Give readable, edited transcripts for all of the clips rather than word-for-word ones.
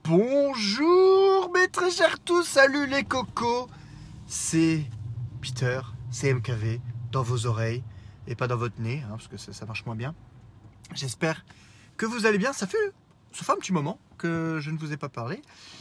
Bonjour mes très chers tous, salut les cocos. C'est Peter, c'est MKV dans vos oreilles et pas dans votre nez, hein, parce que ça marche moins bien. J'espère que vous allez bien, ça fait un petit moment que je ne vous ai pas parlé.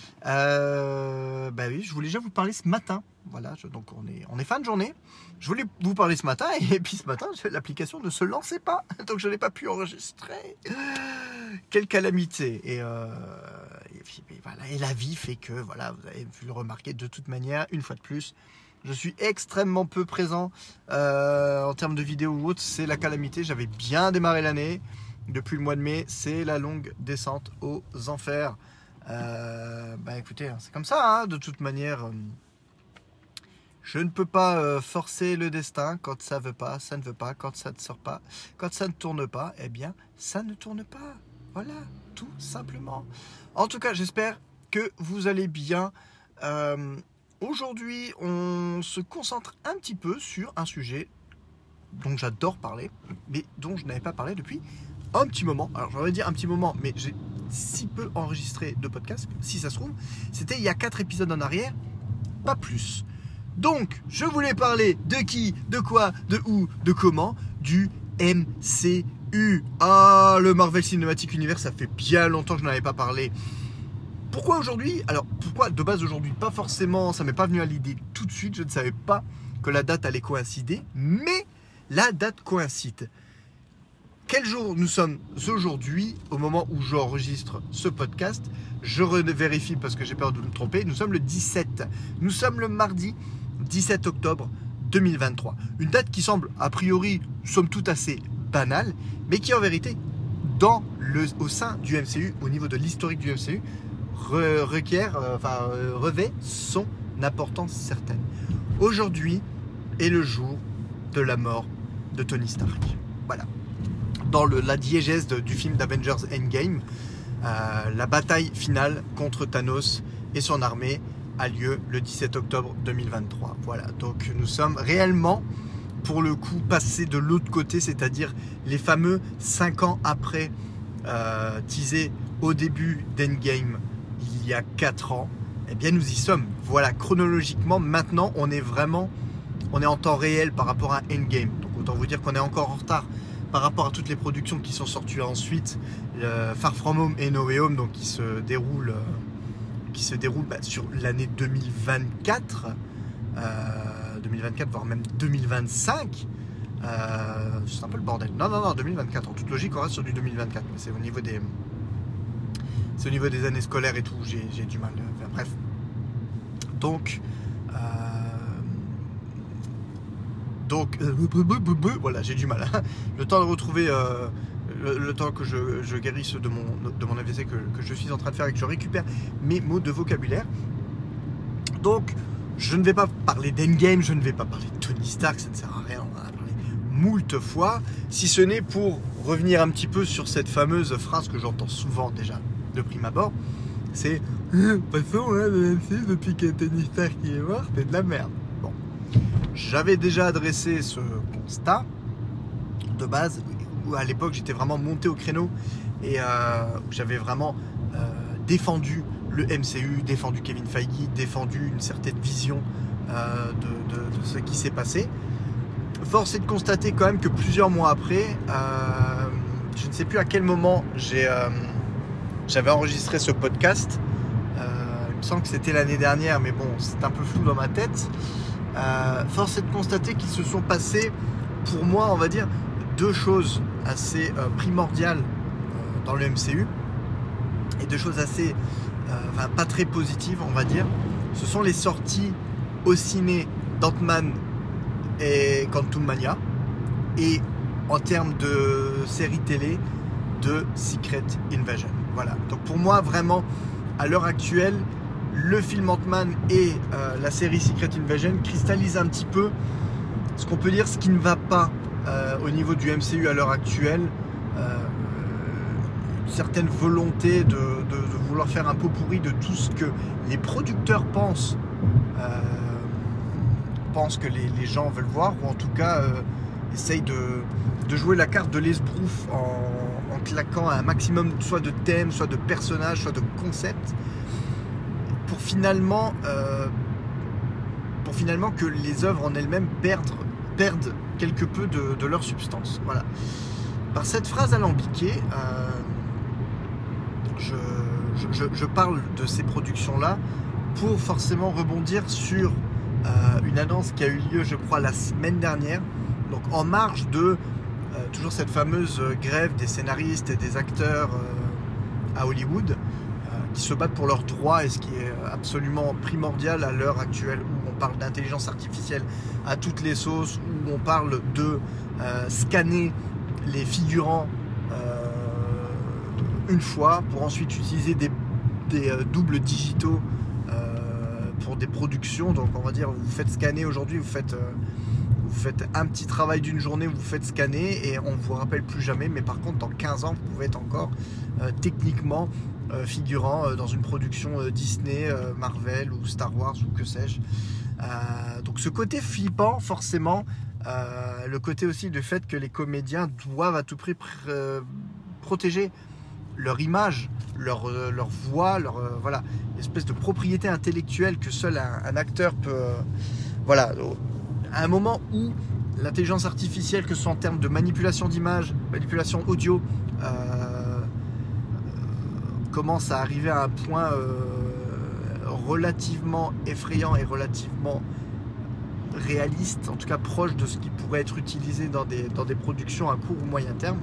Oui, je voulais déjà vous parler ce matin. Voilà, donc on est fin de journée. Je voulais vous parler ce matin et puis ce matin, l'application ne se lançait pas, donc je n'ai pas pu enregistrer. Quelle calamité. Et voilà, et la vie fait que, voilà, vous avez pu le remarquer de toute manière, une fois de plus, je suis extrêmement peu présent en termes de vidéos ou autre. C'est la calamité. J'avais bien démarré l'année. Depuis le mois de mai, c'est la longue descente aux enfers. Écoutez, c'est comme ça, hein, de toute manière. Je ne peux pas forcer le destin. Quand ça veut pas, ça ne veut pas. Quand ça ne sort pas, quand ça ne tourne pas, eh bien, ça ne tourne pas. Voilà, tout simplement. En tout cas, j'espère que vous allez bien. Aujourd'hui, on se concentre un petit peu sur un sujet dont j'adore parler, mais dont je n'avais pas parlé depuis un petit moment. Alors, j'aurais dire un petit moment, mais j'ai si peu enregistré de podcast, si ça se trouve, c'était il y a 4 épisodes en arrière, pas plus. Donc, je voulais parler de qui, de quoi, de où, de comment, du MCU. Ah, le Marvel Cinematic Universe, ça fait bien longtemps que je n'en avais pas parlé. Pourquoi aujourd'hui? Alors, pourquoi de base aujourd'hui? Pas forcément, ça m'est pas venu à l'idée tout de suite. Je ne savais pas que la date allait coïncider, mais la date coïncide. Quel jour nous sommes aujourd'hui, au moment où j'enregistre ce podcast? Je vérifie parce que j'ai peur de me tromper. Nous sommes le 17. Nous sommes le mardi 17 octobre 2023. Une date qui semble, a priori, somme toute assez banale, mais qui en vérité, au sein du MCU, au niveau de l'historique du MCU, revêt son importance certaine. Aujourd'hui est le jour de la mort de Tony Stark. Voilà. Dans la diégèse du film d'Avengers Endgame, la bataille finale contre Thanos et son armée a lieu le 17 octobre 2023. Voilà, donc nous sommes réellement, pour le coup, passés de l'autre côté, c'est-à-dire les fameux 5 ans après, teasés au début d'Endgame, il y a 4 ans, eh bien nous y sommes. Voilà, chronologiquement, maintenant, on est en temps réel par rapport à Endgame. Donc autant vous dire qu'on est encore en retard par rapport à toutes les productions qui sont sorties ensuite, Far From Home et No Way Home, donc qui se déroulent sur l'année 2024, 2024 voire même 2025. C'est un peu le bordel. Non, 2024. En toute logique, on reste sur du 2024. Mais c'est au niveau des années scolaires et tout, j'ai du mal. Enfin, bref. Donc, voilà, j'ai du mal. Le temps de retrouver, le temps que je guérisse de mon AVC que je suis en train de faire et que je récupère mes mots de vocabulaire. Donc, je ne vais pas parler d'Endgame, je ne vais pas parler de Tony Stark, ça ne sert à rien, on en a parlé moult fois, si ce n'est pour revenir un petit peu sur cette fameuse phrase que j'entends souvent déjà de prime abord, c'est « De toute façon, le MCU, depuis que Tony Stark est mort, c'est de la merde ». Bon, j'avais déjà adressé ce constat de base, où à l'époque j'étais vraiment monté au créneau et où j'avais vraiment défendu le MCU, défendu Kevin Feige, défendu une certaine vision de ce qui s'est passé. Force est de constater quand même que plusieurs mois après, je ne sais plus à quel moment j'avais enregistré ce podcast. Il me semble que c'était l'année dernière, mais bon, c'est un peu flou dans ma tête. Force est de constater qu'ils se sont passés, pour moi, on va dire, 2 choses assez primordiales dans le MCU et 2 choses assez pas très positives, on va dire. Ce sont les sorties au ciné d'Ant-Man et Quantumania et en termes de série télé de Secret Invasion. Voilà, donc pour moi vraiment à l'heure actuelle le film Ant-Man et la série Secret Invasion cristallisent un petit peu ce qu'on peut dire, ce qui ne va pas au niveau du MCU à l'heure actuelle, une certaine volonté de vouloir faire un pot pourri de tout ce que les producteurs pensent que les gens veulent voir, ou en tout cas essayent de jouer la carte de l'esbrouf en claquant un maximum soit de thèmes, soit de personnages, soit de concepts, pour finalement que les œuvres en elles-mêmes perdent quelque peu de leur substance. Voilà. Par cette phrase alambiquée, je parle de ces productions-là pour forcément rebondir sur une annonce qui a eu lieu, je crois, la semaine dernière, donc en marge de toujours cette fameuse grève des scénaristes et des acteurs à Hollywood, qui se battent pour leurs droits, et ce qui est absolument primordial à l'heure actuelle où on parle d'intelligence artificielle à toutes les sauces, où on parle de scanner les figurants une fois pour ensuite utiliser des doubles digitaux pour des productions. Donc on va dire, vous faites scanner aujourd'hui, vous faites un petit travail d'une journée, vous faites scanner et on ne vous rappelle plus jamais, mais par contre dans 15 ans vous pouvez être encore techniquement figurant dans une production Disney, Marvel ou Star Wars ou que sais-je. Donc ce côté flippant forcément, le côté aussi du fait que les comédiens doivent à tout prix protéger leur image, leur voix, voilà, l'espèce de propriété intellectuelle que seul un acteur peut... voilà, à un moment où l'intelligence artificielle, que ce soit en termes de manipulation d'image, manipulation audio, commence à arriver à un point relativement effrayant et relativement réaliste, en tout cas proche de ce qui pourrait être utilisé dans des productions à court ou moyen terme.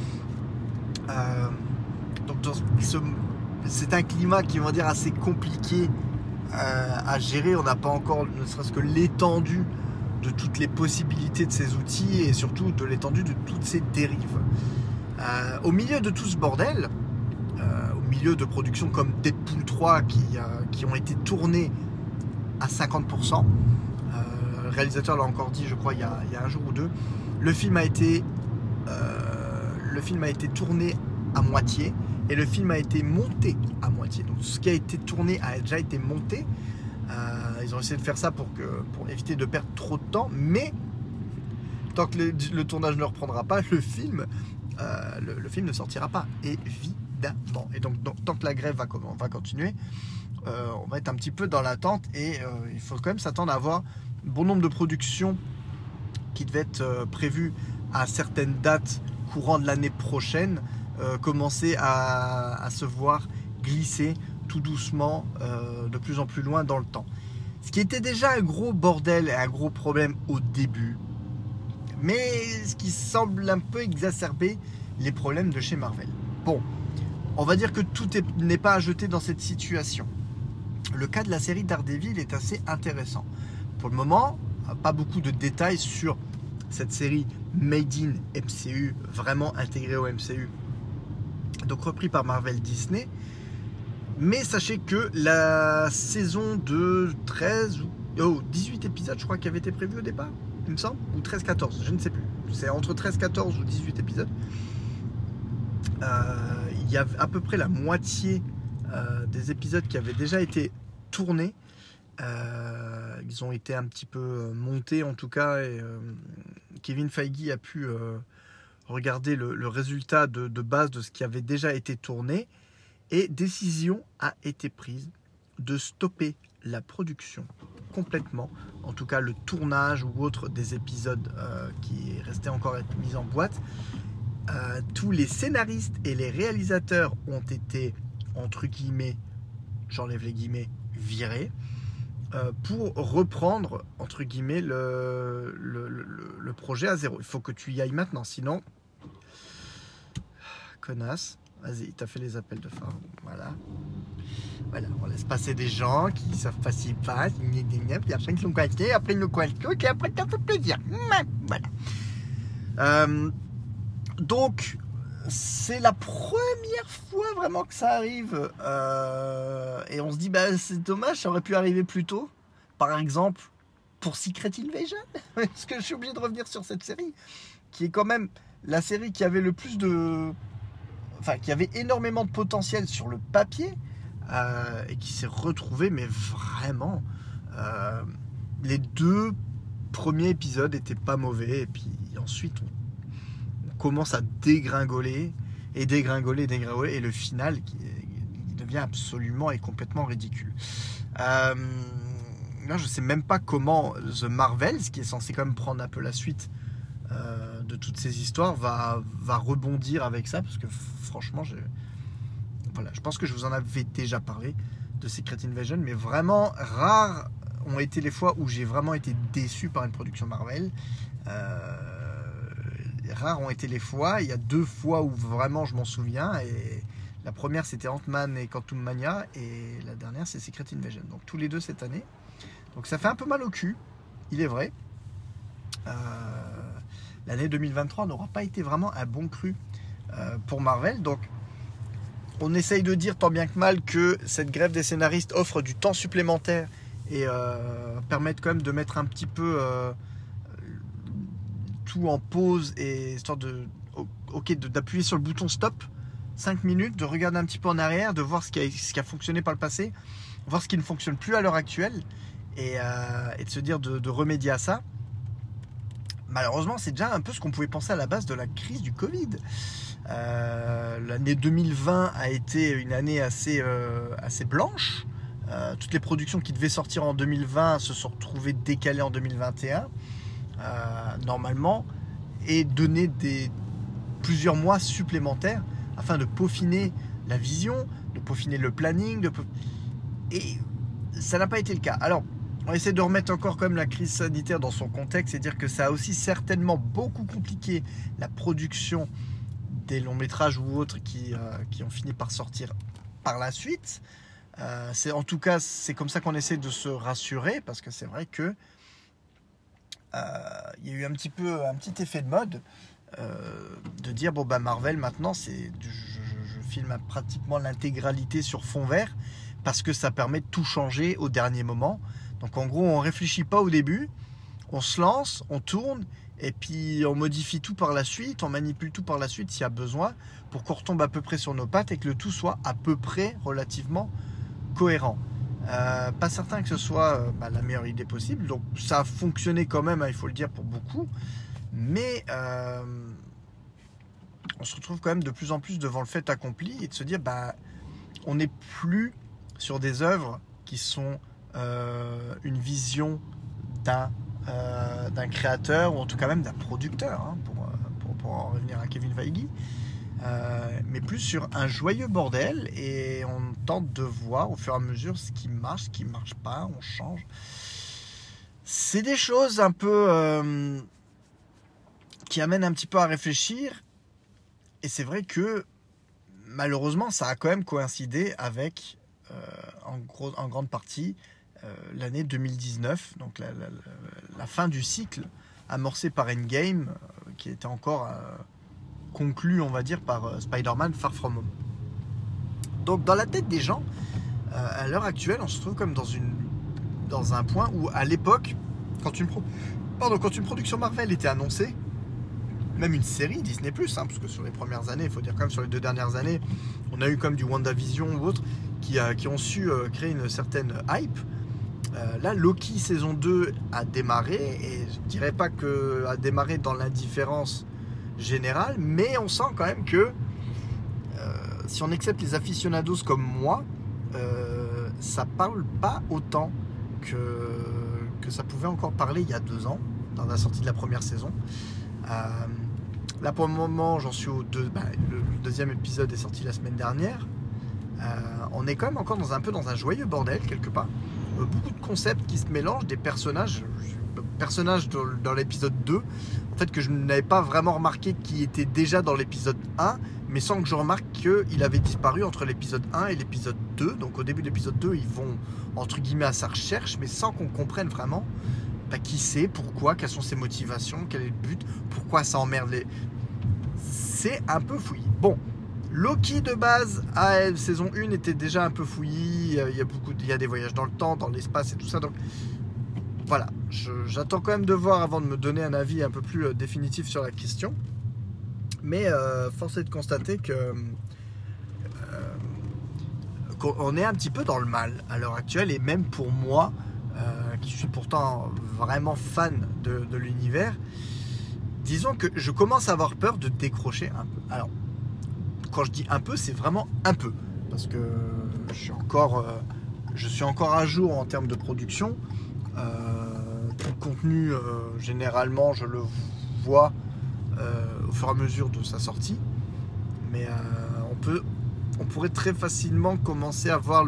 Donc c'est un climat qui, on va dire, assez compliqué à gérer. On n'a pas encore ne serait-ce que l'étendue de toutes les possibilités de ces outils et surtout de l'étendue de toutes ces dérives. Au milieu de tout ce bordel, au milieu de productions comme Deadpool 3 qui ont été tournées à 50%, le réalisateur l'a encore dit, je crois, il y a un jour ou deux, le film a été tourné à moitié et le film a été monté à moitié. Donc ce qui a été tourné a déjà été monté. Ils ont essayé de faire ça pour éviter de perdre trop de temps, mais tant que le tournage ne reprendra pas, le film ne sortira pas, évidemment. Et donc tant que la grève va continuer, on va être un petit peu dans l'attente et il faut quand même s'attendre à avoir bon nombre de productions qui devaient être prévues à certaines dates courant de l'année prochaine, commencer à se voir glisser tout doucement de plus en plus loin dans le temps. Ce qui était déjà un gros bordel et un gros problème au début, mais ce qui semble un peu exacerber les problèmes de chez Marvel. Bon, on va dire que tout n'est pas à jeter dans cette situation. Le cas de la série Daredevil est assez intéressant. Pour le moment, pas beaucoup de détails sur cette série Made in MCU, vraiment intégrée au MCU, donc repris par Marvel Disney. Mais sachez que la saison de 18 épisodes, je crois, qui avait été prévue au départ, il me semble, ou 13-14, je ne sais plus. C'est entre 13-14 ou 18 épisodes. Il y a à peu près la moitié des épisodes qui avaient déjà été tournés. Ils ont été un petit peu montés en tout cas, et Kevin Feige a pu regarder le résultat de base de ce qui avait déjà été tourné, et décision a été prise de stopper la production complètement, en tout cas le tournage ou autre des épisodes qui restaient encore à être mis en boîte. Tous les scénaristes et les réalisateurs ont été, entre guillemets, j'enlève les guillemets, virés, pour reprendre, entre guillemets, le projet à zéro. Il faut que tu y ailles maintenant, sinon... Connasse. Vas-y, t'as fait les appels de phare. Voilà, on laisse passer des gens qui savent pas s'ils passent, puis après ils sont coincés, après ils nous coincent tout, et après ça fait plaisir. Voilà. Donc, c'est la première fois vraiment que ça arrive. Et on se dit, c'est dommage, ça aurait pu arriver plus tôt. Par exemple, pour Secret Invasion. Parce que je suis obligé de revenir sur cette série, qui est quand même la série qui avait le plus de... Enfin, qui avait énormément de potentiel sur le papier, et qui s'est retrouvée, mais vraiment, les 2 premiers épisodes étaient pas mauvais, et puis ensuite on commence à dégringoler, et dégringoler, et le final qui devient absolument et complètement ridicule. Là, je sais même pas comment The Marvels, qui est censé quand même prendre un peu la suite de toutes ces histoires, va rebondir avec ça, parce que franchement, voilà, je pense que je vous en avais déjà parlé de Secret Invasion, mais vraiment rares ont été les fois où j'ai vraiment été déçu par une production Marvel. Rares ont été les fois. Il y a 2 fois où vraiment je m'en souviens, et la première c'était Ant-Man et Quantum Mania, et la dernière c'est Secret Invasion, donc tous les 2 cette année. Donc ça fait un peu mal au cul, il est vrai. L'année 2023 n'aura pas été vraiment un bon cru pour Marvel, donc on essaye de dire tant bien que mal que cette grève des scénaristes offre du temps supplémentaire et permettent quand même de mettre un petit peu tout en pause, et histoire d'appuyer sur le bouton stop 5 minutes, de regarder un petit peu en arrière, de voir ce qui a fonctionné par le passé, voir ce qui ne fonctionne plus à l'heure actuelle, et de se dire de remédier à ça. Malheureusement, c'est déjà un peu ce qu'on pouvait penser à la base de la crise du Covid. L'année 2020 a été une année assez blanche. Toutes les productions qui devaient sortir en 2020 se sont retrouvées décalées en 2021, normalement, et donner plusieurs mois supplémentaires afin de peaufiner la vision, de peaufiner le planning, et ça n'a pas été le cas. Alors, on essaie de remettre encore quand même la crise sanitaire dans son contexte et dire que ça a aussi certainement beaucoup compliqué la production des longs métrages ou autres qui ont fini par sortir par la suite. En tout cas, c'est comme ça qu'on essaie de se rassurer, parce que c'est vrai que il y a eu un petit effet de mode de dire bon bah Marvel maintenant je filme pratiquement l'intégralité sur fond vert, parce que ça permet de tout changer au dernier moment. Donc en gros, on réfléchit pas au début, on se lance, on tourne, et puis on modifie tout par la suite, on manipule tout par la suite s'il y a besoin, pour qu'on retombe à peu près sur nos pattes et que le tout soit à peu près relativement cohérent. Pas certain que ce soit la meilleure idée possible, donc ça a fonctionné quand même, il faut le dire, pour beaucoup, mais on se retrouve quand même de plus en plus devant le fait accompli, et de se dire on n'est plus sur des œuvres qui sont une vision d'un créateur, ou en tout cas même d'un producteur, hein, pour en revenir à Kevin Feige, mais plus sur un joyeux bordel, et on tente de voir au fur et à mesure ce qui marche pas, on change. C'est des choses un peu qui amènent un petit peu à réfléchir, et c'est vrai que malheureusement ça a quand même coïncidé avec en grande partie l'année 2019, donc la fin du cycle amorcé par Endgame, qui était encore conclu, on va dire, par Spider-Man Far From Home. Donc dans la tête des gens, à l'heure actuelle, on se trouve comme dans un point où, à l'époque, quand une production Marvel était annoncée, même une série Disney+, parce que sur les premières années, il faut dire quand même, sur les 2 dernières années, on a eu comme du WandaVision ou autre qui ont su créer une certaine hype. Là, Loki saison 2 a démarré, et je dirais pas que a démarré dans l'indifférence générale, mais on sent quand même que si on accepte les aficionados comme moi, ça parle pas autant que ça pouvait encore parler il y a 2 ans, dans la sortie de la première saison. Là pour le moment j'en suis le 2e épisode est sorti la semaine dernière. On est quand même encore dans un joyeux bordel quelque part. Beaucoup de concepts qui se mélangent, des personnages dans l'épisode 2, en fait, que je n'avais pas vraiment remarqué, qui était déjà dans l'épisode 1, mais sans que je remarque qu'il avait disparu entre l'épisode 1 et l'épisode 2. Donc au début de l'épisode 2, ils vont entre guillemets à sa recherche, mais sans qu'on comprenne vraiment qui c'est, pourquoi, quelles sont ses motivations, quel est le but, pourquoi ça emmerde les... C'est un peu fouillis. Bon, Loki de base à saison 1 était déjà un peu fouillis, il y a des voyages dans le temps, dans l'espace et tout ça, donc voilà, j'attends quand même de voir avant de me donner un avis un peu plus définitif sur la question, mais force est de constater qu'on est un petit peu dans le mal à l'heure actuelle, et même pour moi qui suis pourtant vraiment fan de l'univers, disons que je commence à avoir peur de décrocher un peu. Alors, quand je dis un peu, c'est vraiment un peu. Parce que je suis encore à jour en termes de production. Tout le contenu, généralement, je le vois au fur et à mesure de sa sortie. Mais on pourrait très facilement commencer à voir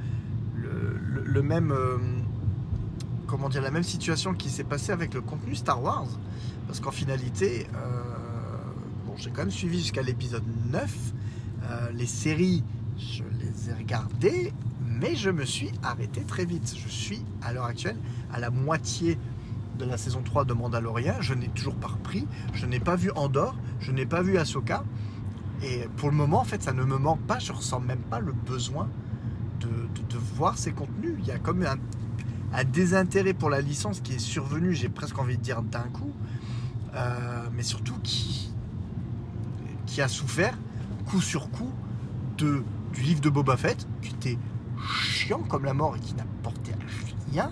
le même... comment dire, la même situation qui s'est passée avec le contenu Star Wars. Parce qu'en finalité, bon, j'ai quand même suivi jusqu'à l'épisode 9. Les séries, je les ai regardées, mais je me suis arrêté très vite. Je suis, à l'heure actuelle, à la moitié de la saison 3 de Mandalorian. Je n'ai toujours pas repris. Je n'ai pas vu Andor. Je n'ai pas vu Ahsoka. Et pour le moment, en fait, ça ne me manque pas. Je ne ressens même pas le besoin de voir ces contenus. Il y a comme un désintérêt pour la licence qui est survenu, j'ai presque envie de dire d'un coup, mais surtout qui a souffert coup sur coup du livre de Boba Fett, qui était chiant comme la mort et qui n'apportait rien.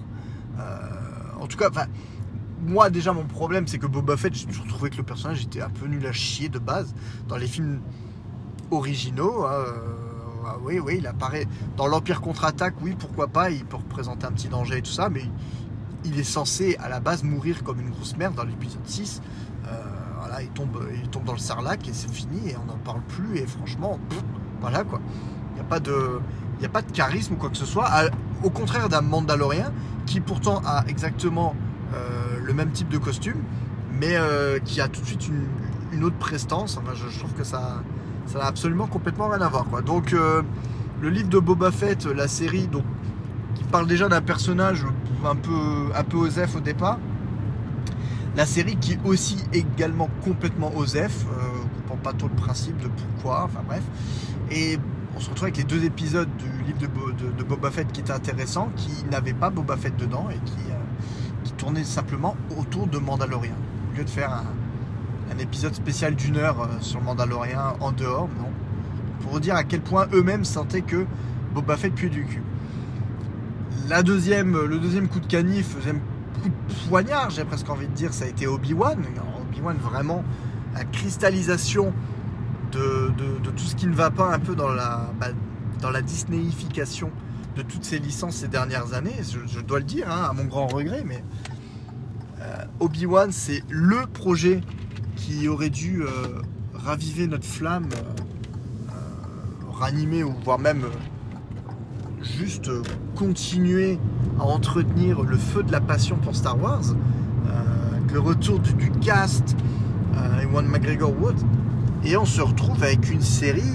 En tout cas, moi déjà mon problème c'est que Boba Fett, j'ai toujours trouvé que le personnage était un peu nul à chier de base. Dans les films originaux, oui, il apparaît dans l'Empire contre-attaque, oui, pourquoi pas, il peut représenter un petit danger et tout ça, mais il est censé à la base mourir comme une grosse merde dans l'épisode 6. Voilà, il tombe dans le sarlac et c'est fini et on n'en parle plus et franchement, voilà quoi. Il n'y a pas de charisme ou quoi que ce soit, au contraire d'un Mandalorien qui pourtant a exactement le même type de costume, mais qui a tout de suite une autre prestance. Enfin, je trouve que ça n'a absolument complètement rien à voir, quoi. Donc le livre de Boba Fett, la série, donc, qui parle déjà d'un personnage un peu osef au départ. La série qui est aussi également complètement osef, on comprend pas trop le principe de pourquoi, enfin bref. Et on se retrouve avec les 2 épisodes du livre de Boba Fett qui étaient intéressants, qui n'avaient pas Boba Fett dedans et qui tournaient simplement autour de Mandalorian. Au lieu de faire un épisode spécial d'1 heure sur Mandalorian en dehors, non. Pour vous dire à quel point eux-mêmes sentaient que Boba Fett puait du cul. Le deuxième coup de canif, le deuxième coup de poignard, j'ai presque envie de dire, ça a été Obi-Wan. Obi-Wan, vraiment, la cristallisation de tout ce qui ne va pas un peu dans la Disneyification de toutes ces licences ces dernières années. Je dois le dire, hein, à mon grand regret, mais Obi-Wan, c'est le projet qui aurait dû raviver notre flamme, ranimer ou voire même juste continuer à entretenir le feu de la passion pour Star Wars, avec le retour du cast, Ewan McGregor Wood, et on se retrouve avec une série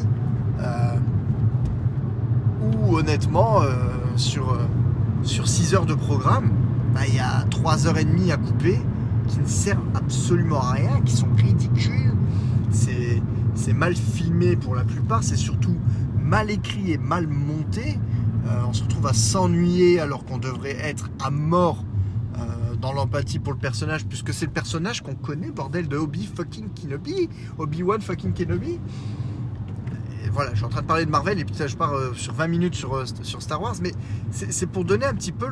où honnêtement sur 6 heures de programme, il y a 3h30 à couper qui ne servent absolument à rien, qui sont ridicules. C'est mal filmé pour la plupart, c'est surtout mal écrit et mal monté. On se retrouve à s'ennuyer alors qu'on devrait être à mort dans l'empathie pour le personnage, puisque c'est le personnage qu'on connaît, bordel, de Obi-Wan fucking Kenobi. Et voilà, je suis en train de parler de Marvel et puis je pars sur 20 minutes sur Star Wars, mais c'est pour donner un petit peu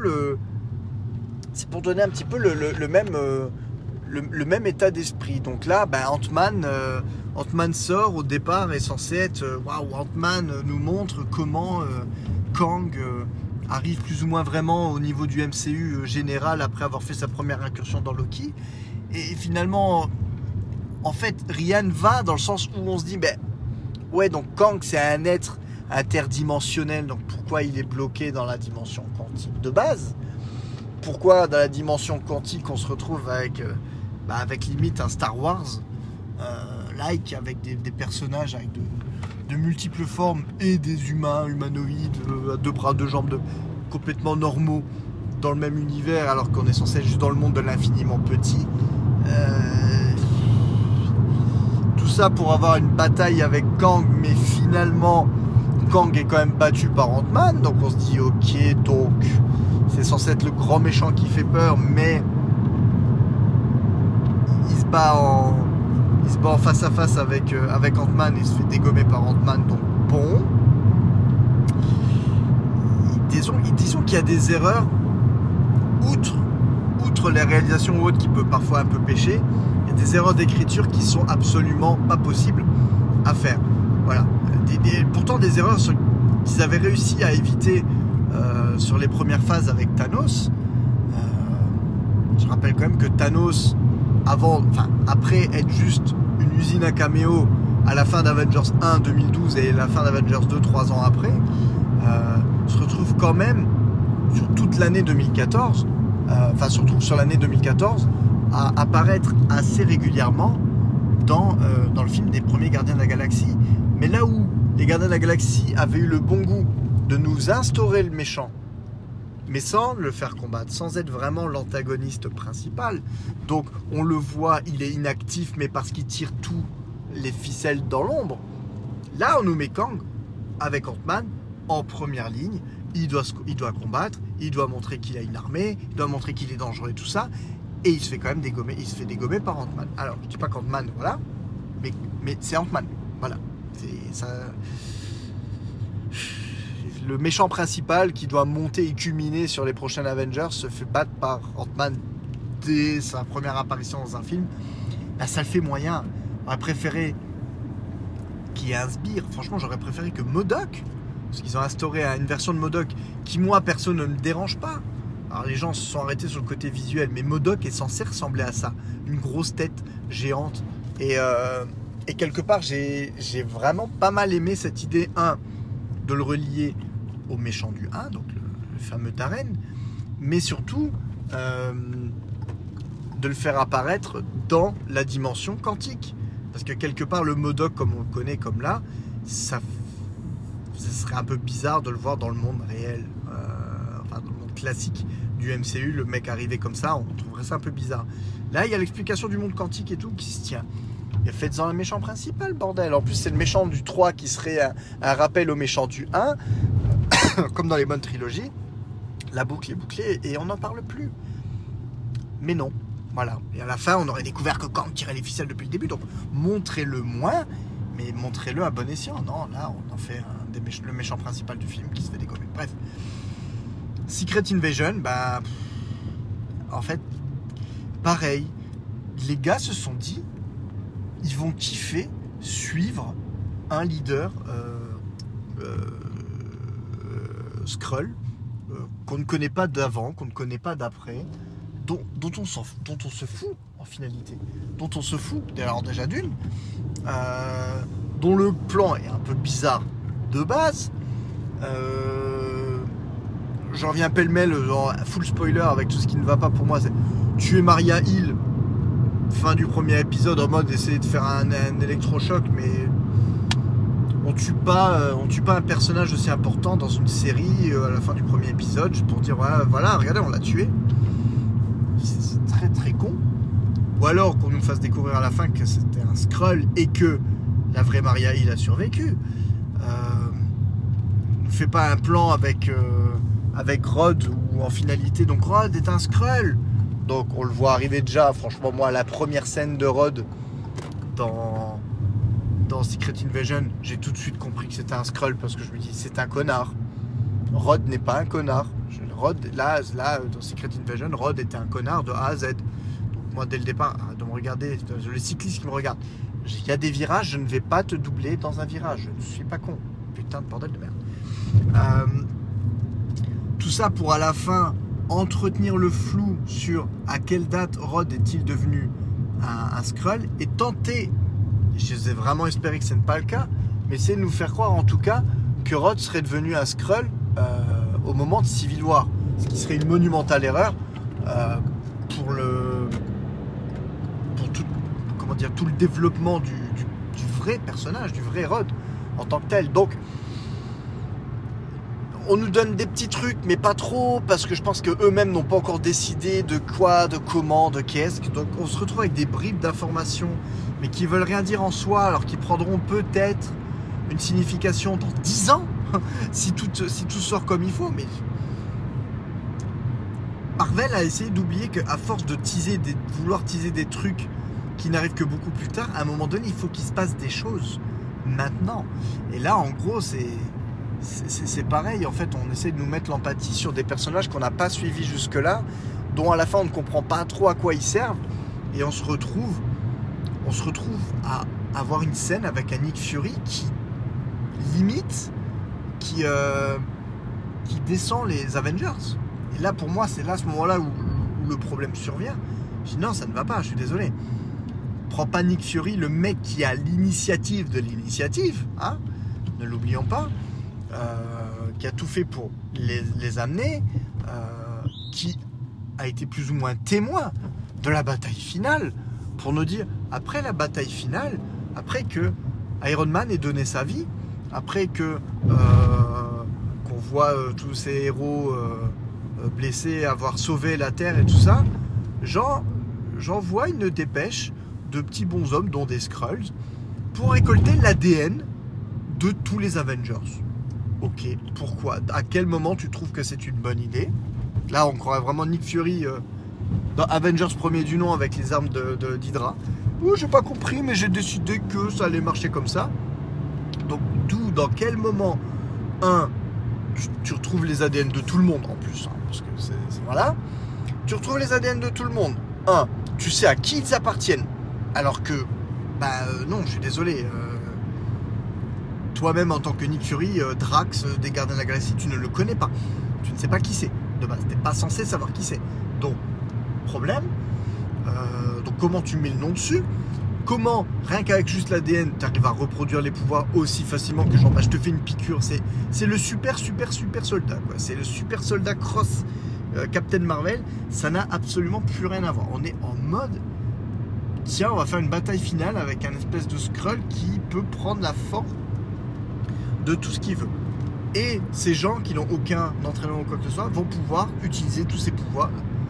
le même état d'esprit. Donc là, Ant-Man sort au départ, est censé être waouh, Ant-Man nous montre comment Kang arrive plus ou moins vraiment au niveau du MCU général après avoir fait sa première incursion dans Loki. Et finalement, en fait, rien ne va dans le sens où on se dit, ouais, donc Kang c'est un être interdimensionnel, donc pourquoi il est bloqué dans la dimension quantique de base? Pourquoi dans la dimension quantique on se retrouve avec limite un Star Wars avec des personnages avec de multiples formes et des humanoïdes, 2 bras, 2 jambes, complètement normaux dans le même univers alors qu'on est censé être juste dans le monde de l'infiniment petit. Tout ça pour avoir une bataille avec Kang, mais finalement Kang est quand même battu par Ant-Man, donc on se dit ok, donc c'est censé être le grand méchant qui fait peur, mais il se bat en face à face avec Ant-Man et se fait dégommer par Ant-Man, donc bon. Disons qu'il y a des erreurs, outre les réalisations ou autres qui peuvent parfois un peu pêcher, il y a des erreurs d'écriture qui sont absolument pas possibles à faire. Voilà. pourtant des erreurs qu'ils avaient réussi à éviter sur les premières phases avec Thanos. Je rappelle quand même que Thanos, après être juste une usine à caméo à la fin d'Avengers 1 2012 et la fin d'Avengers 2 3 ans après, se retrouve quand même sur toute l'année 2014, surtout sur l'année 2014, à apparaître assez régulièrement dans le film des premiers Gardiens de la Galaxie. Mais là où les Gardiens de la Galaxie avaient eu le bon goût de nous instaurer le méchant, mais sans le faire combattre, sans être vraiment l'antagoniste principal. Donc on le voit, il est inactif, mais parce qu'il tire tous les ficelles dans l'ombre. Là on nous met Kang avec Ant-Man en première ligne, il doit combattre, il doit montrer qu'il a une armée, il doit montrer qu'il est dangereux et tout ça, et il se fait quand même dégommer, il se fait dégommer par Ant-Man. Alors je dis pas qu'Ant-Man, voilà, mais c'est Ant-Man, voilà. C'est ça. Le méchant principal qui doit monter et culminer sur les prochains Avengers se fait battre par Ant-Man dès sa première apparition dans un film. Là, ça le fait moyen. J'aurais préféré qu'il y ait un sbire. Franchement, j'aurais préféré que MODOK, parce qu'ils ont instauré une version de MODOK qui, moi, perso, ne me dérange pas. Alors, les gens se sont arrêtés sur le côté visuel, mais MODOK est censé ressembler à ça. Une grosse tête géante. Et quelque part, j'ai vraiment pas mal aimé cette idée, de le relier au méchant du 1, donc le fameux Taren, mais surtout de le faire apparaître dans la dimension quantique. Parce que quelque part, le MODOK, comme on le connaît comme là, ça serait un peu bizarre de le voir dans le monde réel, dans le monde classique du MCU, le mec arrivé comme ça, on trouverait ça un peu bizarre. Là, il y a l'explication du monde quantique et tout qui se tient. Et faites-en un méchant principal, bordel. En plus, c'est le méchant du 3 qui serait un rappel au méchant du 1, comme dans les bonnes trilogies. La boucle est bouclée et on n'en parle plus. Mais non, voilà. Et à la fin, on aurait découvert que Kang tirait les ficelles depuis le début. Donc, montrez-le moins, mais montrez-le à bon escient. Non, là, on en fait le méchant principal du film qui se fait dégommer. Bref. Secret Invasion, en fait, pareil. Les gars se sont dit, ils vont kiffer suivre un leader Skrull qu'on ne connaît pas d'avant, qu'on ne connaît pas d'après, dont on se fout en finalité, dont on se fout d'ailleurs déjà d'une, dont le plan est un peu bizarre de base. J'en reviens pêle-mêle, full spoiler avec tout ce qui ne va pas pour moi, c'est tuer Maria Hill. Fin du premier épisode, en mode essayer de faire un électrochoc, mais on tue pas un personnage aussi important dans une série à la fin du premier épisode pour dire voilà, regardez, on l'a tué. C'est très très con. Ou alors qu'on nous fasse découvrir à la fin que c'était un Skrull et que la vraie Maria Hill a survécu. Ne fait pas un plan avec Rod où en finalité donc Rod est un Skrull. Donc on le voit arriver déjà. Franchement, moi, la première scène de Rod dans Secret Invasion, j'ai tout de suite compris que c'était un Skrull parce que je me dis c'est un connard. Rod n'est pas un connard. Rod, là, dans Secret Invasion, Rod était un connard de A à Z. Donc moi, dès le départ, de me regarder, le cycliste qui me regarde, il y a des virages, je ne vais pas te doubler dans un virage. Je ne suis pas con. Putain de bordel de merde. Tout ça pour à la fin entretenir le flou sur à quelle date Rod est-il devenu un Skrull et tenter, je ai vraiment espéré que ce n'est pas le cas, mais c'est de nous faire croire en tout cas que Rod serait devenu un Skrull au moment de Civil War, ce qui serait une monumentale erreur pour tout le développement du vrai personnage, du vrai Rod en tant que tel. Donc on nous donne des petits trucs, mais pas trop, parce que je pense qu'eux-mêmes n'ont pas encore décidé de quoi, de comment, de qu'est-ce. Donc on se retrouve avec des bribes d'informations, mais qui veulent rien dire en soi, alors qu'ils prendront peut-être une signification dans 10 ans, si tout sort comme il faut. Mais Marvel a essayé d'oublier qu'à force de vouloir teaser des trucs qui n'arrivent que beaucoup plus tard, à un moment donné, il faut qu'il se passe des choses maintenant. Et là, en gros, c'est pareil, en fait, on essaie de nous mettre l'empathie sur des personnages qu'on n'a pas suivis jusque-là, dont à la fin on ne comprend pas trop à quoi ils servent, et on se retrouve à avoir une scène avec un Nick Fury qui limite qui descend les Avengers. Et là, pour moi, c'est là, à ce moment-là, où le problème survient. Je dis non, ça ne va pas, je suis désolé. Prends pas Nick Fury, le mec qui a l'initiative de l'initiative, hein, ne l'oublions pas, qui a tout fait pour les amener, qui a été plus ou moins témoin de la bataille finale, pour nous dire, après la bataille finale, après que Iron Man ait donné sa vie, après que qu'on voit tous ces héros blessés avoir sauvé la Terre et tout ça, j'envoie une dépêche de petits bonshommes, dont des Skrulls, pour récolter l'ADN de tous les Avengers. Ok, pourquoi? À quel moment tu trouves que c'est une bonne idée? Là, on croirait vraiment Nick Fury dans Avengers premier du nom avec les armes d'Hydra. Oh, j'ai pas compris, mais j'ai décidé que ça allait marcher comme ça. Donc, dans quel moment, tu retrouves les ADN de tout le monde en plus, hein, parce que voilà. Tu retrouves les ADN de tout le monde. Tu sais à qui ils appartiennent. Alors que, non, je suis désolé. Toi-même, en tant que Nick Fury, Drax des Gardiens de la Galaxie, tu ne le connais pas. Tu ne sais pas qui c'est. De base, t'es pas censé savoir qui c'est. Donc, problème. Donc, comment tu mets le nom dessus? Comment, rien qu'avec juste l'ADN, tu arrives à reproduire les pouvoirs aussi facilement que genre, je te fais une piqûre. C'est le super soldat, quoi. C'est le super soldat cross Captain Marvel. Ça n'a absolument plus rien à voir. On est en mode, tiens, on va faire une bataille finale avec un espèce de Skrull qui peut prendre la forme de tout ce qu'il veut. Et ces gens qui n'ont aucun entraînement ou quoi que ce soit vont pouvoir utiliser tous ces pouvoirs.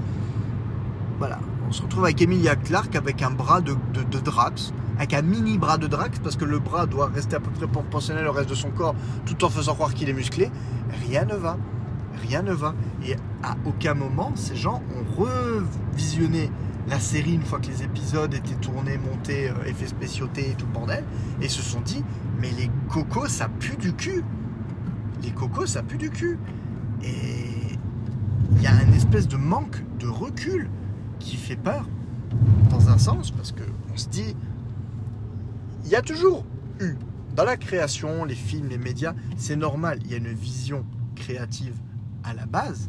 Voilà. On se retrouve avec Emilia Clarke avec un bras de Drax, avec un mini bras de Drax, parce que le bras doit rester à peu près proportionnel au reste de son corps, tout en faisant croire qu'il est musclé. Rien ne va. Rien ne va. Et à aucun moment, ces gens ont revisionné la série une fois que les épisodes étaient tournés, montés, effets spéciautés et tout le bordel, et se sont dit, mais les cocos, ça pue du cul. Les cocos, ça pue du cul. Et il y a une espèce de manque de recul qui fait peur, dans un sens, parce qu'on se dit, il y a toujours eu, dans la création, les films, les médias, c'est normal, il y a une vision créative à la base,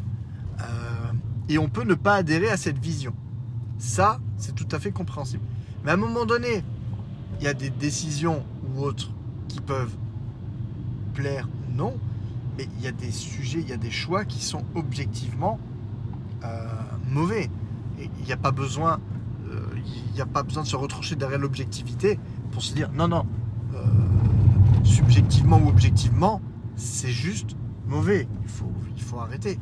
et on peut ne pas adhérer à cette vision. Ça, c'est tout à fait compréhensible. Mais à un moment donné, il y a des décisions ou autres qui peuvent plaire ou non, mais il y a des sujets, il y a des choix qui sont objectivement mauvais. Et il n'y a pas besoin de se retrancher derrière l'objectivité pour se dire non, subjectivement ou objectivement, c'est juste mauvais. Il faut arrêter.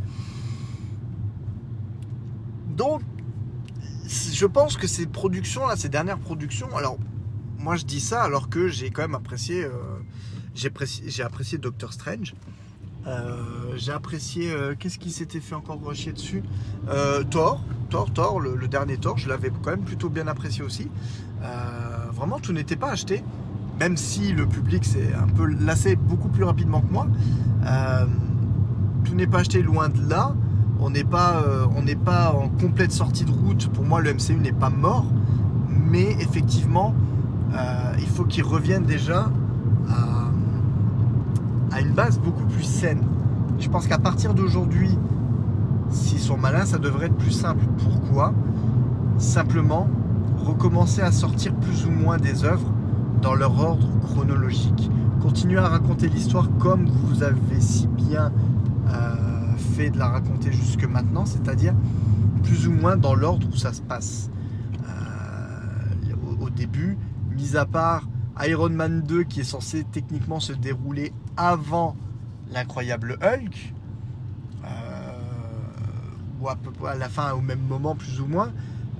Donc, je pense que ces productions là, ces dernières productions, alors moi je dis ça alors que j'ai quand même apprécié, j'ai apprécié Doctor Strange. J'ai apprécié, qu'est-ce qui s'était fait encore chier dessus, Thor, le dernier Thor, je l'avais quand même plutôt bien apprécié aussi. Vraiment, tout n'était pas acheté, même si le public s'est un peu lassé beaucoup plus rapidement que moi. Tout n'est pas acheté, loin de là. On n'est pas en complète sortie de route. Pour moi, le MCU n'est pas mort, mais effectivement, il faut qu'il revienne déjà à une base beaucoup plus saine. Je pense qu'à partir d'aujourd'hui, s'ils sont malins, ça devrait être plus simple. Pourquoi? Simplement recommencer à sortir plus ou moins des œuvres dans leur ordre chronologique. Continuer à raconter l'histoire comme vous avez si bien fait de la raconter jusque maintenant, c'est-à-dire plus ou moins dans l'ordre où ça se passe. Au début, mis à part Iron Man 2 qui est censé techniquement se dérouler avant l'incroyable Hulk, ou à peu près à la fin, au même moment plus ou moins,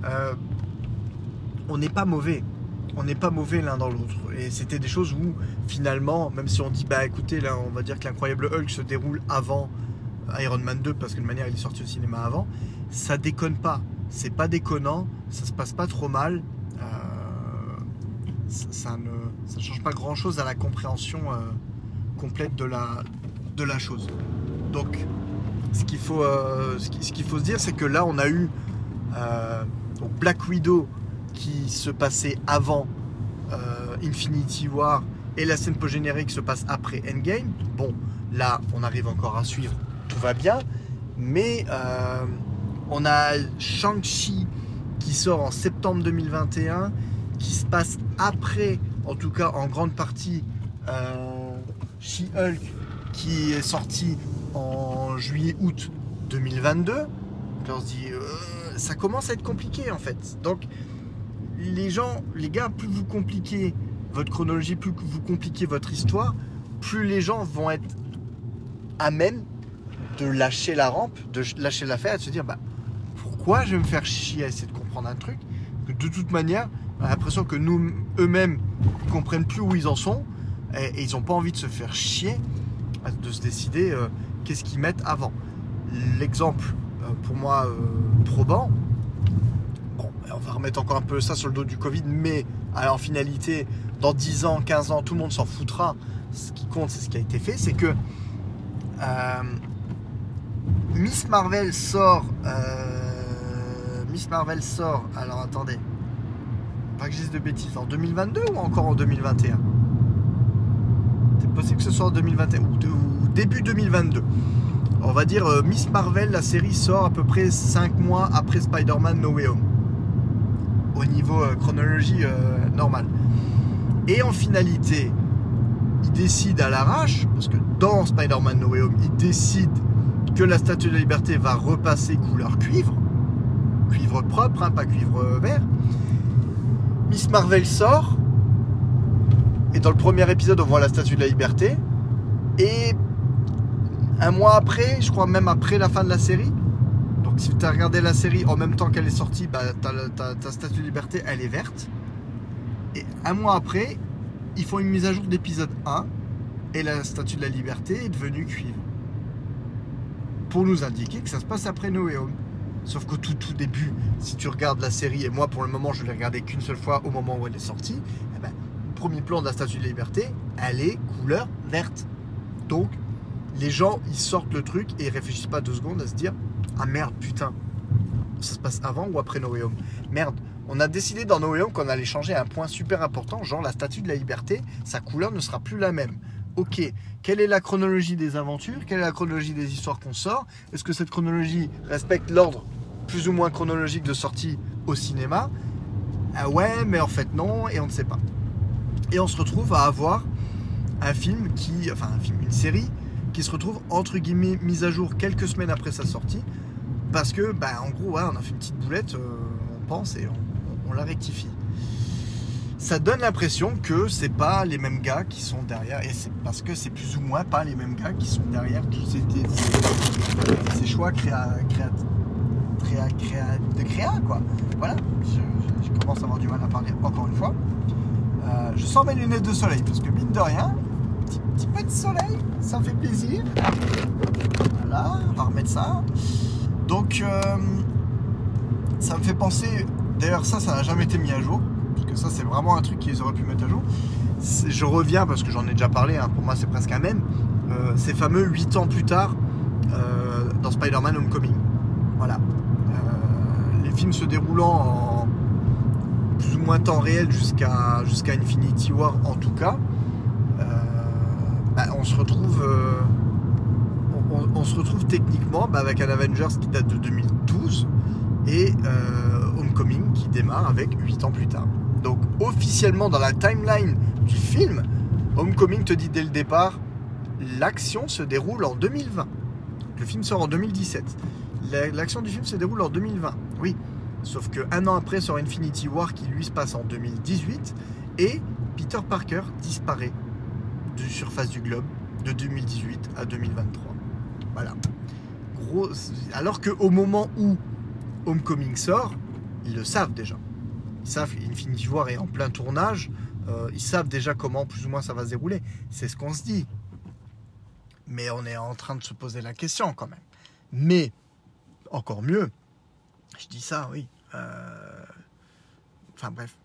on n'est pas mauvais. On n'est pas mauvais l'un dans l'autre. Et c'était des choses où finalement, même si on dit écoutez, là on va dire que l'incroyable Hulk se déroule avant Iron Man 2 parce que de manière il est sorti au cinéma avant, ça déconne pas. C'est pas déconnant, ça se passe pas trop mal. Ça ne change pas grand chose à la compréhension complète de la chose. Donc ce qu'il faut se dire, c'est que là on a eu Black Widow qui se passait avant Infinity War et la scène post-générique se passe après Endgame. Bon, là, on arrive encore à suivre, tout va bien, mais on a Shang-Chi qui sort en septembre 2021, qui se passe après, en tout cas en grande partie, She-Hulk, qui est sorti en juillet-août 2022. Donc on se dit, ça commence à être compliqué en fait. Donc les gars, plus vous compliquez votre chronologie, plus vous compliquez votre histoire, plus les gens vont être à même de lâcher la rampe, de lâcher l'affaire et de se dire, pourquoi je vais me faire chier à essayer de comprendre un truc que de toute manière, on a l'impression que eux-mêmes ne comprennent plus où ils en sont et ils n'ont pas envie de se faire chier, de se décider qu'est-ce qu'ils mettent avant. L'exemple pour moi probant, bon, on va remettre encore un peu ça sur le dos du Covid, mais en finalité, dans 10 ans, 15 ans, tout le monde s'en foutra. Ce qui compte, c'est ce qui a été fait, c'est que Miss Marvel sort, alors attendez, pas que je dise de bêtises, en 2022 ou encore en 2021 ? C'est possible que ce soit en 2021 ou début 2022. On va dire Miss Marvel, la série sort à peu près 5 mois après Spider-Man No Way Home, au niveau chronologie normale. Et en finalité, ils décident à l'arrache, parce que dans Spider-Man No Way Home, ils décident que la Statue de la Liberté va repasser couleur cuivre propre, hein, pas cuivre vert. Miss Marvel sort, et dans le premier épisode, on voit la Statue de la Liberté, et un mois après, je crois même après la fin de la série, donc si tu as regardé la série en même temps qu'elle est sortie, ta Statue de Liberté, elle est verte, et un mois après, ils font une mise à jour d'épisode 1, et la Statue de la Liberté est devenue cuivre, pour nous indiquer que ça se passe après No Way Home. Sauf qu'au tout début, si tu regardes la série, et moi pour le moment je l'ai regardée qu'une seule fois au moment où elle est sortie, le premier plan de la Statue de la Liberté, elle est couleur verte. Donc les gens ils sortent le truc et ils réfléchissent pas 2 secondes à se dire, ah merde putain, ça se passe avant ou après No Way Home. Merde, on a décidé dans No Way Home qu'on allait changer un point super important, genre la Statue de la Liberté, sa couleur ne sera plus la même. Ok, quelle est la chronologie des aventures? Quelle est la chronologie des histoires qu'on sort? Est-ce que cette chronologie respecte l'ordre plus ou moins chronologique de sortie au cinéma? Ah ouais, mais en fait non, et on ne sait pas. Et on se retrouve à avoir une série qui se retrouve entre guillemets mise à jour quelques semaines après sa sortie, parce que, en gros, ouais, on a fait une petite boulette, on pense, et on la rectifie. Ça donne l'impression que c'est pas les mêmes gars qui sont derrière, et c'est parce que c'est plus ou moins pas les mêmes gars qui sont derrière tous ces choix de créa, quoi. Voilà, je commence à avoir du mal à parler encore une fois. Je sors mes lunettes de soleil parce que mine de rien, petit peu de soleil, ça fait plaisir. Voilà, on va remettre ça. Donc ça me fait penser, d'ailleurs ça n'a jamais été mis à jour, parce que ça c'est vraiment un truc qu'ils auraient pu mettre à jour. Je reviens parce que j'en ai déjà parlé, hein, pour moi c'est presque un mème, ces fameux 8 ans plus tard dans Spider-Man Homecoming. Voilà, les films se déroulant en plus ou moins temps réel jusqu'à Infinity War en tout cas, on se retrouve techniquement avec un Avengers qui date de 2012 et Homecoming qui démarre avec 8 ans plus tard. Donc officiellement dans la timeline du film, Homecoming te dit dès le départ, l'action se déroule en 2020. Le film sort en 2017. L'action du film se déroule en 2020. Oui, sauf qu'un an après sort Infinity War qui lui se passe en 2018 et Peter Parker disparaît de surface du globe de 2018 à 2023. Voilà. Alors qu'au moment où Homecoming sort, ils le savent déjà. Ils savent Infinity War est en plein tournage. Ils savent déjà comment plus ou moins ça va se dérouler. C'est ce qu'on se dit. Mais on est en train de se poser la question quand même. Mais, encore mieux, je dis ça, oui. Enfin bref.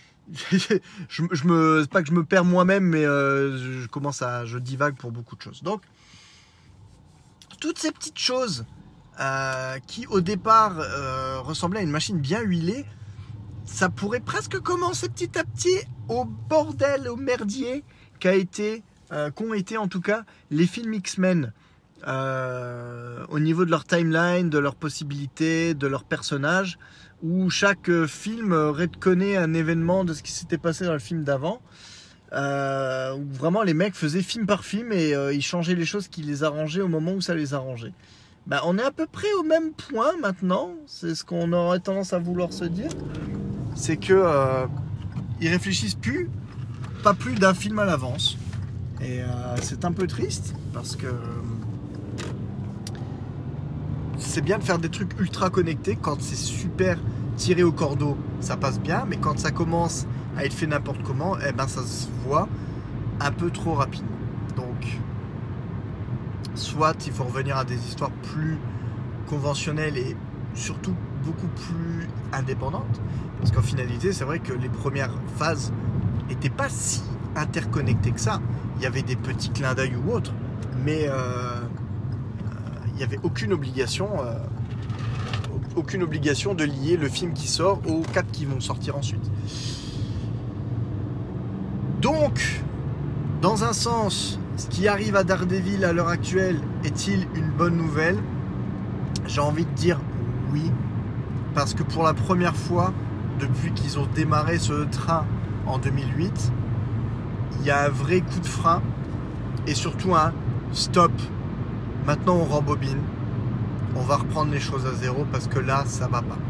C'est pas que je me perds moi-même, mais je divague pour beaucoup de choses. Donc, toutes ces petites choses qui au départ ressemblaient à une machine bien huilée, ça pourrait presque commencer petit à petit au bordel, au merdier qu'ont été en tout cas les films X-Men au niveau de leur timeline, de leurs possibilités, de leurs personnages, où chaque film retconnait un événement de ce qui s'était passé dans le film d'avant. Où vraiment les mecs faisaient film par film et ils changeaient les choses qui les arrangeaient au moment où ça les arrangeait. On est à peu près au même point maintenant, c'est ce qu'on aurait tendance à vouloir se dire, c'est que ils réfléchissent pas plus d'un film à l'avance, et c'est un peu triste parce que c'est bien de faire des trucs ultra connectés quand c'est super tiré au cordeau, ça passe bien, mais quand ça commence à être fait n'importe comment, ça se voit un peu trop rapidement. Donc soit il faut revenir à des histoires plus conventionnelles et surtout beaucoup plus indépendantes, parce qu'en finalité c'est vrai que les premières phases n'étaient pas si interconnectées que ça. Il y avait des petits clins d'œil ou autres, mais il n'y avait aucune obligation de lier le film qui sort aux 4 qui vont sortir ensuite. Donc, dans un sens, ce qui arrive à Daredevil à l'heure actuelle est-il une bonne nouvelle? J'ai envie de dire oui, parce que pour la première fois depuis qu'ils ont démarré ce train en 2008, il y a un vrai coup de frein et surtout un stop. Maintenant on rembobine, on va reprendre les choses à zéro parce que là ça va pas.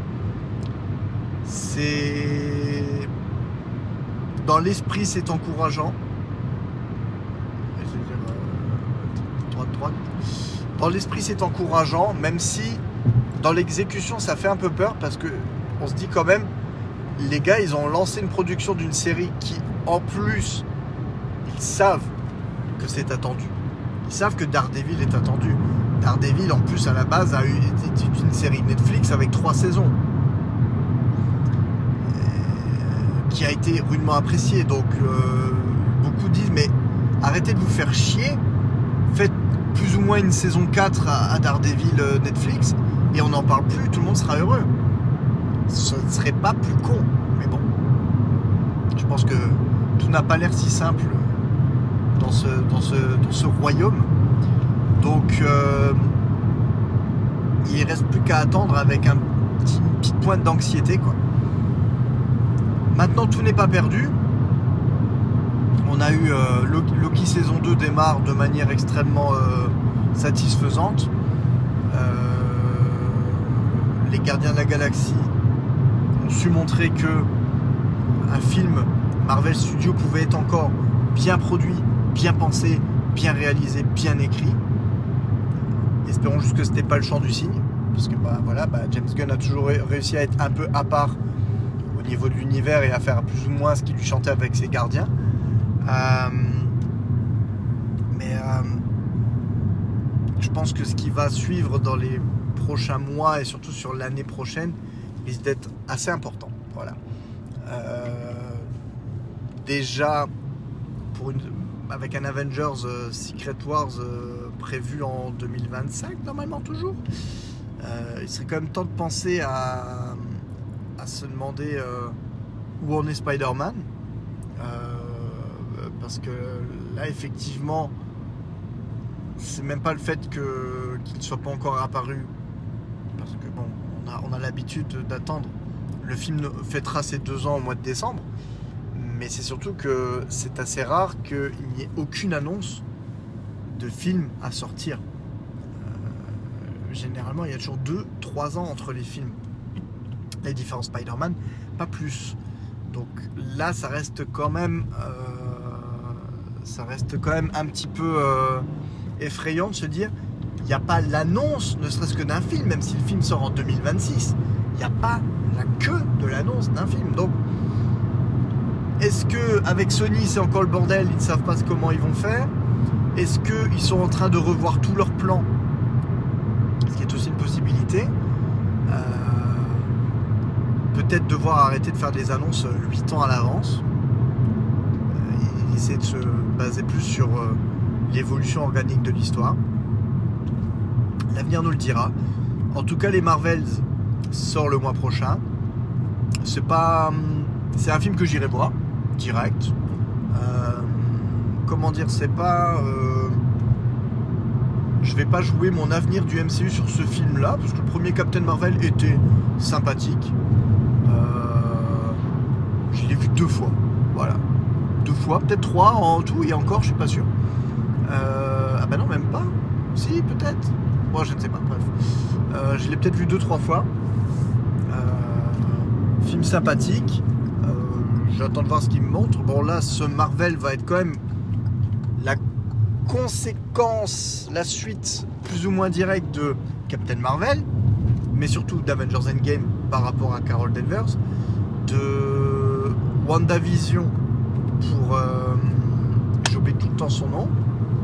Dans l'esprit c'est encourageant. Droite. Dans l'esprit c'est encourageant, même si dans l'exécution ça fait un peu peur, parce que on se dit quand même, les gars ils ont lancé une production d'une série qui en plus ils savent que c'est attendu. Ils savent que Daredevil est attendu. Daredevil en plus à la base a eu une série Netflix avec 3 saisons qui a été rudement appréciée. Donc beaucoup disent mais arrêtez de vous faire chier, faites plus ou moins une saison 4 à Daredevil Netflix et on n'en parle plus, tout le monde sera heureux. Ce ne serait pas plus con, mais bon, je pense que tout n'a pas l'air si simple dans ce royaume. Donc il ne reste plus qu'à attendre avec une petite pointe d'anxiété, quoi. Maintenant tout n'est pas perdu. On a eu Loki saison 2 démarre de manière extrêmement satisfaisante. Les Gardiens de la Galaxie ont su montrer que un film Marvel Studios pouvait être encore bien produit, bien pensé, bien réalisé, bien écrit. Espérons juste que ce n'était pas le chant du cygne, parce que James Gunn a toujours réussi à être un peu à part au niveau de l'univers et à faire plus ou moins ce qu'il lui chantait avec ses gardiens. Je pense que ce qui va suivre dans les prochains mois et surtout sur l'année prochaine risque d'être assez important. Voilà. Déjà avec un Avengers Secret Wars prévu en 2025 normalement toujours, il serait quand même temps de penser à se demander où en est Spider-Man, parce que là effectivement c'est même pas le fait qu'il ne soit pas encore apparu, parce que bon on a l'habitude d'attendre. Le film fêtera ses 2 ans au mois de décembre, mais c'est surtout que c'est assez rare qu'il n'y ait aucune annonce de film à sortir. Généralement il y a toujours 2-3 ans entre les films, les différents Spider-Man, pas plus. Donc là ça reste quand même un petit peu effrayant de se dire il n'y a pas l'annonce ne serait-ce que d'un film, même si le film sort en 2026, il n'y a pas la queue de l'annonce d'un film. Donc est-ce que avec Sony c'est encore le bordel, ils ne savent pas comment ils vont faire? Est-ce qu'ils sont en train de revoir tous leurs plans? Ce qui est aussi une possibilité. Peut-être devoir arrêter de faire des annonces 8 ans à l'avance. Essayer de se baser plus sur l'évolution organique de l'histoire. L'avenir nous le dira. En tout cas, les Marvels sort le mois prochain. C'est un film que j'irai voir direct. comment dire, c'est pas... je vais pas jouer mon avenir du MCU sur ce film-là, parce que le premier Captain Marvel était sympathique. Je l'ai vu 2 fois, voilà. 2 fois, peut-être 3 en tout, et encore, je suis pas sûr. Ah bah non, même pas. Si, peut-être. Bon, je ne sais pas, bref. Je l'ai peut-être vu 2-3 fois. Film sympathique. J'attends de voir ce qu'il me montre. Bon, là, ce Marvel va être quand même la conséquence, la suite plus ou moins directe de Captain Marvel, mais surtout d'Avengers Endgame par rapport à Carol Danvers, de WandaVision pour... j'oublie tout le temps son nom.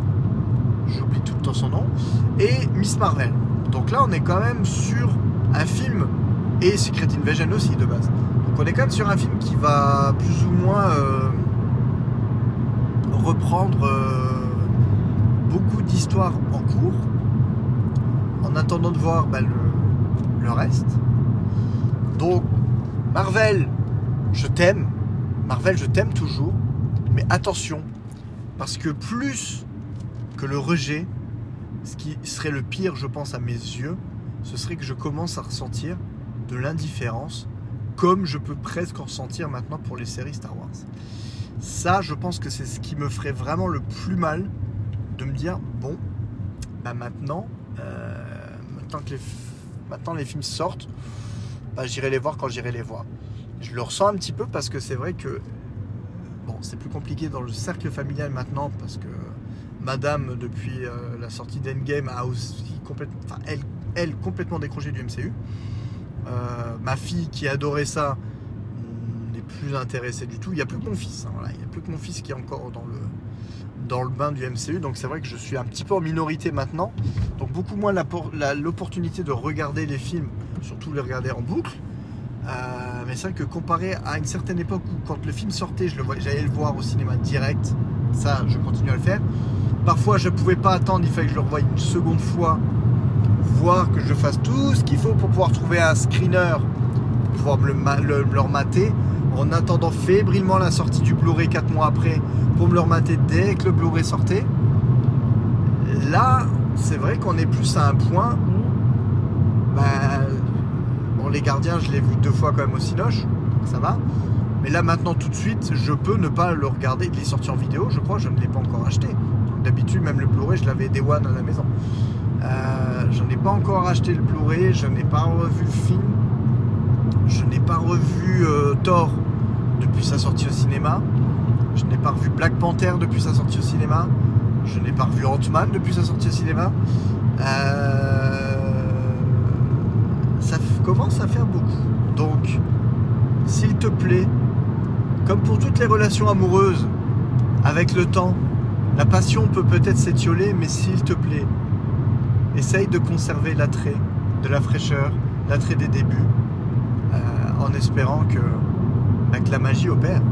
Et Miss Marvel. Donc là, on est quand même sur un film, et Secret Invasion aussi de base. Donc on est quand même sur un film qui va plus ou moins reprendre beaucoup d'histoires en cours, en attendant de voir le reste. Donc Marvel, je t'aime. Marvel, je t'aime toujours. Mais attention, parce que plus que le rejet, ce qui serait le pire, je pense, à mes yeux, ce serait que je commence à ressentir de l'indifférence, comme je peux presque en ressentir maintenant pour les séries Star Wars. Ça, je pense que c'est ce qui me ferait vraiment le plus mal, de me dire, bon, bah maintenant les films sortent, bah j'irai les voir quand j'irai les voir. Je le ressens un petit peu parce que c'est vrai que, bon, c'est plus compliqué dans le cercle familial maintenant, parce que Madame, depuis la sortie d'Endgame, a aussi complètement décroché du MCU. Ma fille qui adorait ça n'est plus intéressée du tout. Il n'y a plus que mon fils. Hein, voilà. Il n'y a plus que mon fils qui est encore dans le bain du MCU. Donc c'est vrai que je suis un petit peu en minorité maintenant. Donc beaucoup moins l'opportunité de regarder les films, surtout les regarder en boucle. Mais c'est vrai que comparé à une certaine époque où quand le film sortait, j'allais le voir au cinéma direct. Ça, je continue à le faire. Parfois, je ne pouvais pas attendre. Il fallait que je le revoie une seconde fois, voir que je fasse tout ce qu'il faut pour pouvoir trouver un screener, pour pouvoir me le remater, en attendant fébrilement la sortie du Blu-ray 4 mois après, pour me le remater dès que le Blu-ray sortait. Là, c'est vrai qu'on est plus à un point où, bon, Les Gardiens, je l'ai vu 2 fois quand même au Cinoche, ça va. Mais là, maintenant, tout de suite, je peux ne pas le regarder. Il est sorti en vidéo, je crois, je ne l'ai pas encore acheté. D'habitude, même le Blu-ray, je l'avais Day One à la maison. Je n'ai pas encore acheté le Blu-ray, je n'ai pas revu le film, je n'ai pas revu Thor depuis sa sortie au cinéma, je n'ai pas revu Black Panther depuis sa sortie au cinéma, je n'ai pas revu Ant-Man depuis sa sortie au cinéma. Ça commence à faire beaucoup. Donc, s'il te plaît, comme pour toutes les relations amoureuses, avec le temps, la passion peut peut-être s'étioler, mais s'il te plaît, essaye de conserver l'attrait, de la fraîcheur, l'attrait des débuts, en espérant que la magie opère.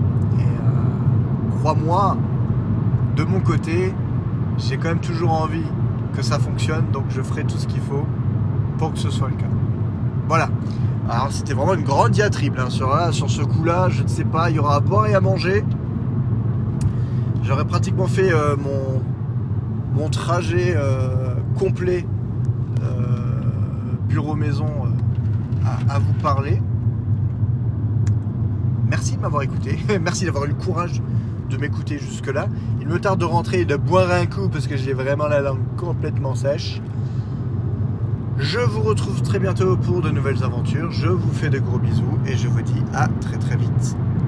Et crois-moi, de mon côté, j'ai quand même toujours envie que ça fonctionne, donc je ferai tout ce qu'il faut pour que ce soit le cas. Voilà. Alors c'était vraiment une grande diatribe hein, sur ce coup-là, je ne sais pas, il y aura à boire et à manger. J'aurais pratiquement fait mon trajet complet bureau-maison à vous parler. Merci de m'avoir écouté, merci d'avoir eu le courage de m'écouter jusque-là. Il me tarde de rentrer et de boire un coup parce que j'ai vraiment la langue complètement sèche. Je vous retrouve très bientôt pour de nouvelles aventures. Je vous fais de gros bisous et je vous dis à très très vite.